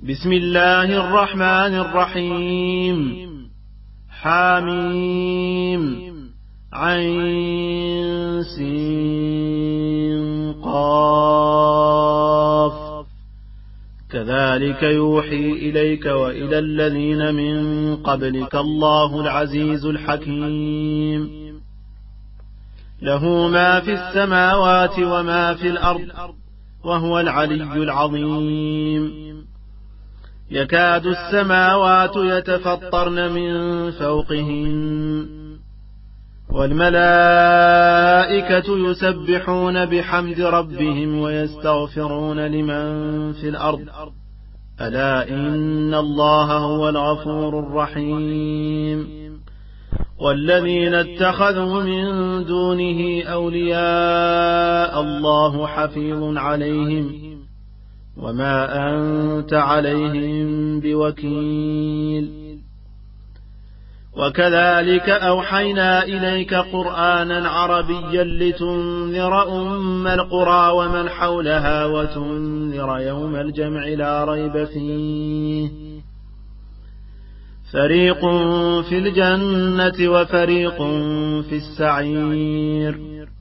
بسم الله الرحمن الرحيم. حاميم عين سين قاف. كذلك يوحي إليك وإلى الذين من قبلك الله العزيز الحكيم. له ما في السماوات وما في الأرض وهو العلي العظيم. يكاد السماوات يتفطرن من فوقهن والملائكة يسبحون بحمد ربهم ويستغفرون لمن في الأرض ألا إن الله هو الغفور الرحيم. والذين اتخذوا من دونه أولياء الله حفيظ عليهم وما أنت عليهم بوكيل. وكذلك أوحينا إليك قرآنا عربيا لتنذر أم القرى ومن حولها وتنذر يوم الجمع لا ريب فيه. فريق في الجنة وفريق في السعير.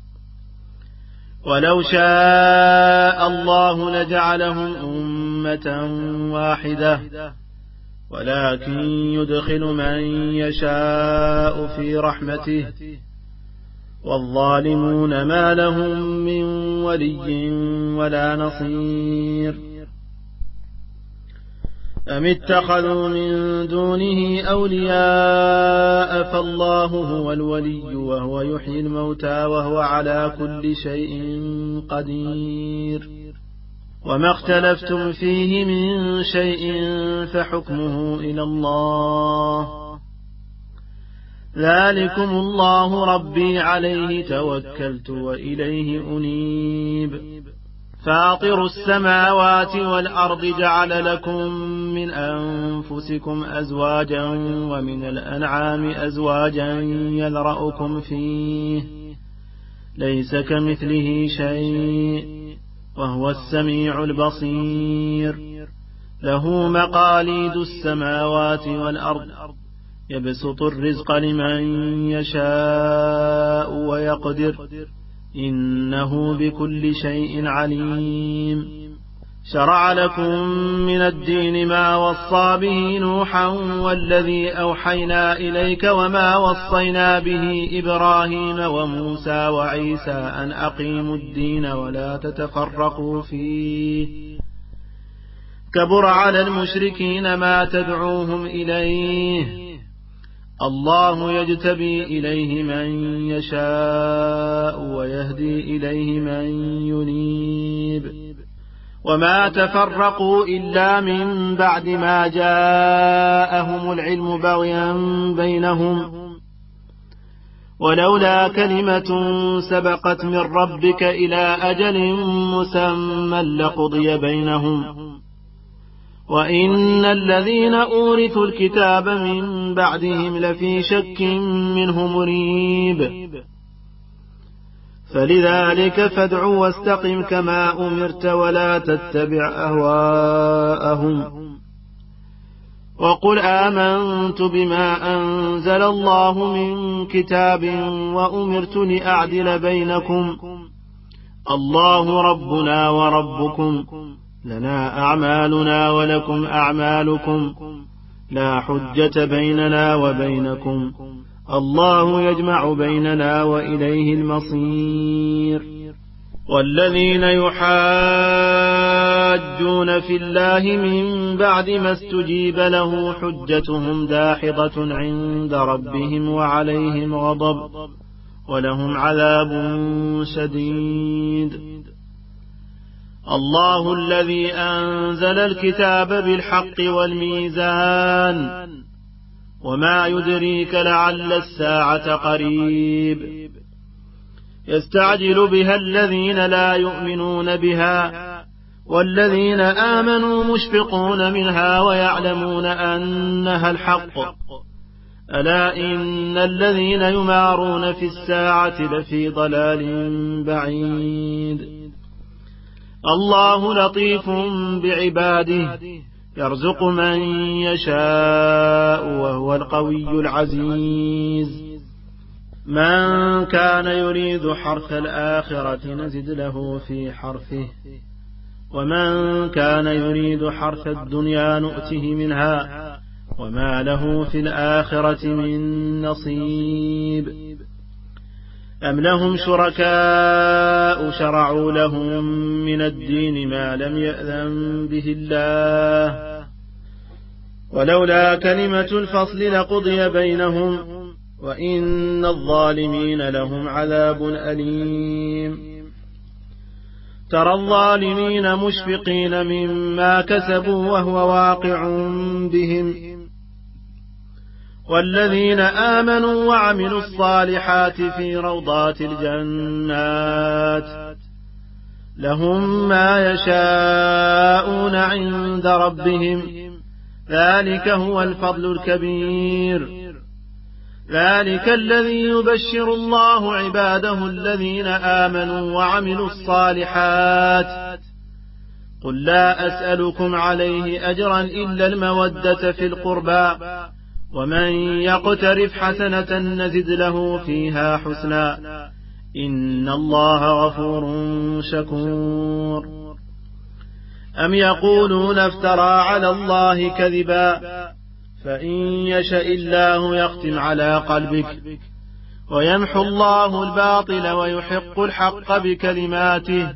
ولو شاء الله لجعلهم أمة واحدة ولكن يدخل من يشاء في رحمته والظالمون ما لهم من ولي ولا نصير. أم اتخذوا من دونه أولياء فالله هو الولي وهو يحيي الموتى وهو على كل شيء قدير. وما اختلفتم فيه من شيء فحكمه إلى الله. ذلكم الله ربي عليه توكلت وإليه أنيب. فاطر السماوات والأرض جعل لكم من أنفسكم أزواجا ومن الأنعام أزواجا يذرأكم فيه ليس كمثله شيء وهو السميع البصير. له مقاليد السماوات والأرض يبسط الرزق لمن يشاء ويقدر إنه بكل شيء عليم. شرع لكم من الدين ما وصى به نوحا والذي أوحينا إليك وما وصينا به إبراهيم وموسى وعيسى أن أقيموا الدين ولا تتفرقوا فيه. كبر على المشركين ما تدعوهم إليه. الله يجتبي إليه من يشاء ويهدي إليه من ينيب. وما تفرقوا إلا من بعد ما جاءهم العلم بغيا بينهم ولولا كلمة سبقت من ربك إلى أجل مسمى لقضي بينهم وإن الذين أورثوا الكتاب من بعدهم لفي شك منه مريب. فلذلك فادع واستقم كما أمرت ولا تتبع أهواءهم. وقل آمنت بما أنزل الله من كتاب وأمرت لأعدل بينكم الله ربنا وربكم لنا أعمالنا ولكم أعمالكم لا حجة بيننا وبينكم الله يجمع بيننا وإليه المصير. والذين يحاجون في الله من بعد ما استجيب له حجتهم داحضة عند ربهم وعليهم غضب ولهم عذاب شديد. الله الذي أنزل الكتاب بالحق والميزان وما يدريك لعل الساعة قريب. يستعجل بها الذين لا يؤمنون بها والذين آمنوا مشفقون منها ويعلمون أنها الحق. ألا إن الذين يمارون في الساعة لفي ضلال بعيد. الله لطيف بعباده يرزق من يشاء وهو القوي العزيز من كان يريد حرث الآخرة نزد له في حرثه ومن كان يريد حرث الدنيا نؤته منها وما له في الآخرة من نصيب أم لهم شركاء شرعوا لهم من الدين ما لم يأذن به الله ولولا كلمة الفصل لقضي بينهم وإن الظالمين لهم عذاب أليم ترى الظالمين مشفقين مما كسبوا وهو واقع بهم والذين آمنوا وعملوا الصالحات في روضات الجنات لهم ما يشاءون عند ربهم ذلك هو الفضل الكبير ذلك الذي يبشر الله عباده الذين آمنوا وعملوا الصالحات قل لا أسألكم عليه أجرا إلا المودة في القربى ومن يقترف حسنة نزد له فيها حسنا إن الله غفور شكور أم يقولون افترى على الله كذبا فإن يشاء الله يختم على قلبك ويمحو الله الباطل ويحق الحق بكلماته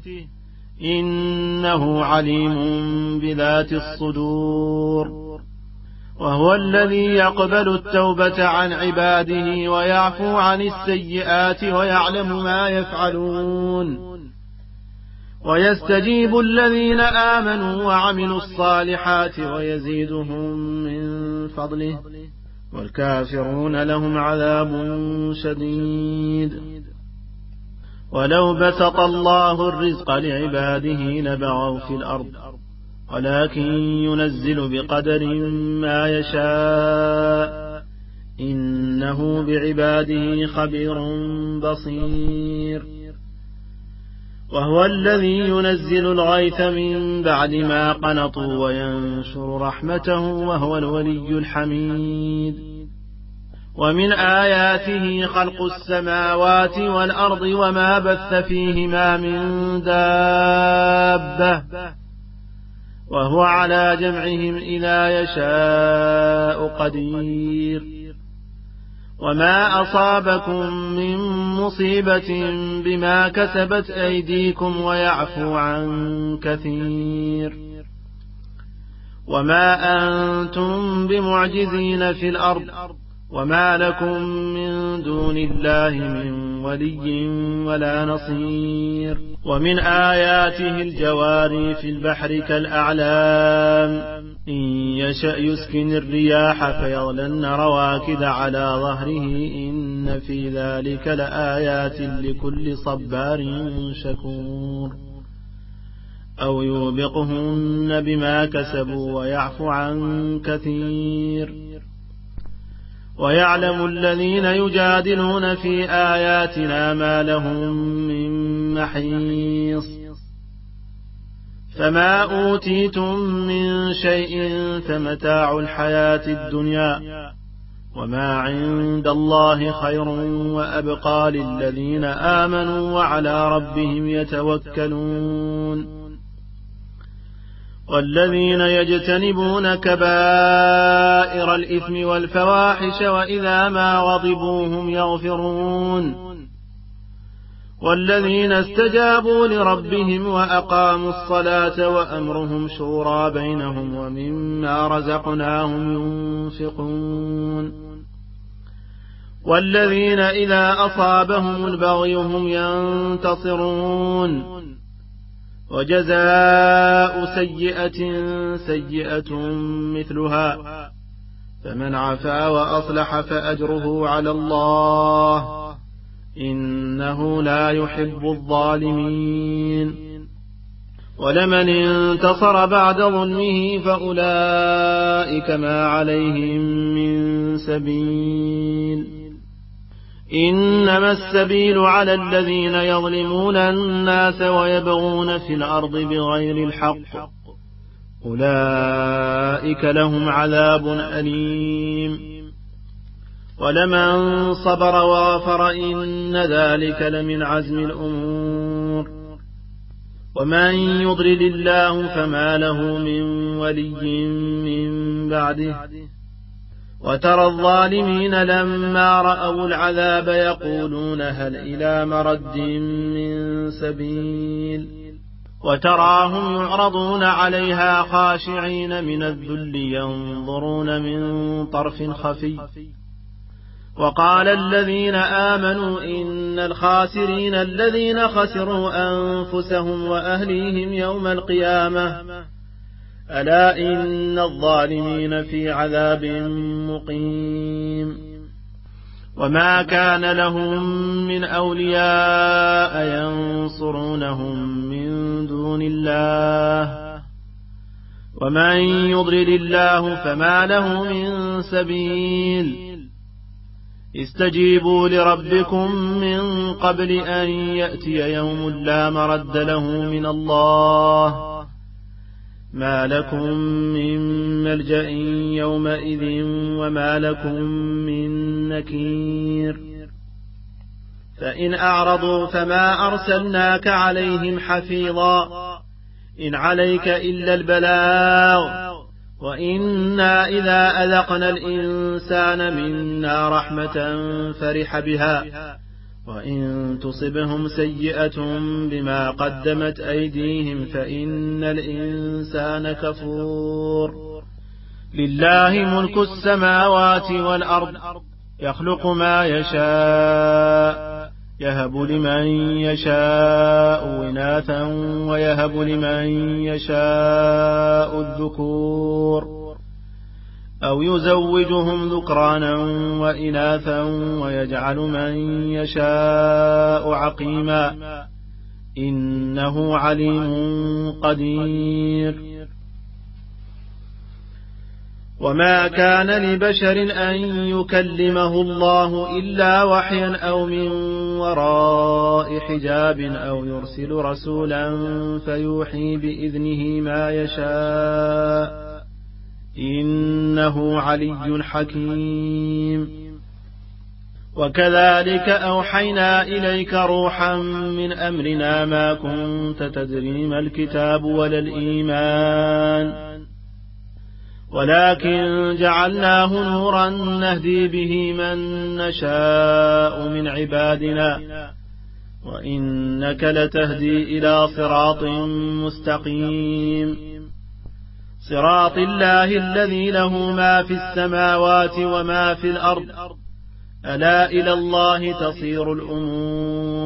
إنه عليم بذات الصدور وهو الذي يقبل التوبة عن عباده ويعفو عن السيئات ويعلم ما يفعلون ويستجيب الذين آمنوا وعملوا الصالحات ويزيدهم من فضله والكافرون لهم عذاب شديد ولو بسط الله الرزق لعباده لبغوا في الأرض ولكن ينزل بقدر ما يشاء إنه بعباده خبير بصير وهو الذي ينزل الغيث من بعد ما قنطوا وينشر رحمته وهو الولي الحميد ومن آياته خلق السماوات والأرض وما بث فيهما من دابة وهو على جمعهم إذا يشاء قدير وما أصابكم من مصيبة بما كسبت أيديكم ويعفو عن كثير وما أنتم بمعجزين في الأرض وما لكم من دون الله من ولي ولا نصير ومن آياته الجواري في البحر كالأعلام إن يشأ يسكن الرياح فيظللن رواكد على ظهره إن في ذلك لآيات لكل صبار شكور أو يوبقهن بما كسبوا ويعفو عن كثير ويعلم الذين يجادلون في آياتنا ما لهم من محيص فما أوتيتم من شيء فمتاع الحياة الدنيا وما عند الله خير وأبقى للذين آمنوا وعلى ربهم يتوكلون والذين يجتنبون كبائر الإثم والفواحش وإذا ما غضبوا هم يغفرون والذين استجابوا لربهم وأقاموا الصلاة وأمرهم شورى بينهم ومما رزقناهم ينفقون والذين إذا أصابهم البغي هم ينتصرون وجزاء سيئة سيئة مثلها فمن عفا وأصلح فأجره على الله إنه لا يحب الظالمين ولمن انتصر بعد ظلمه فأولئك ما عليهم من سبيل إنما السبيل على الذين يظلمون الناس ويبغون في الأرض بغير الحق أولئك لهم عذاب أليم. ولمن صبر وغفر إن ذلك لمن عزم الأمور. ومن يضلل الله فما له من ولي من بعده. وترى الظالمين لما رأوا العذاب يقولون هل إلى مرد من سبيل. وتراهم يعرضون عليها خاشعين من الذل ينظرون من طرف خفي. وقال الذين آمنوا إن الخاسرين الذين خسروا أنفسهم وأهليهم يوم القيامة ألا إن الظالمين في عذاب مقيم. وما كان لهم من أولياء ينصرونهم من دون الله ومن يضلل الله فما له من سبيل. استجيبوا لربكم من قبل أن يأتي يوم لا مرد له من الله ما لكم من ملجأ يومئذ وما لكم من نكير. فإن أعرضوا فما أرسلناك عليهم حفيظا إن عليك إلا البلاغ وإنا إذا أذقنا الإنسان منا رحمة فرح بها وإن تصبهم سيئة بما قدمت أيديهم فإن الإنسان كفور. لله ملك السماوات والأرض يخلق ما يشاء يهب لمن يشاء إناثا ويهب لمن يشاء الذكور أو يزوجهم ذكرانا وإناثا ويجعل من يشاء عقيما إنه عليم قدير. وما كان لبشر أن يكلمه الله إلا وحيا أو من وراء حجاب أو يرسل رسولا فيوحي بإذنه ما يشاء إنه علي حكيم. وكذلك أوحينا إليك روحا من أمرنا ما كنت تدري ما الكتاب ولا الإيمان ولكن جعلناه نورا نهدي به من نشاء من عبادنا وإنك لتهدي إلى صراط مستقيم. صراط الله الذي له ما في السماوات وما في الأرض ألا إلى الله تصير الأمور.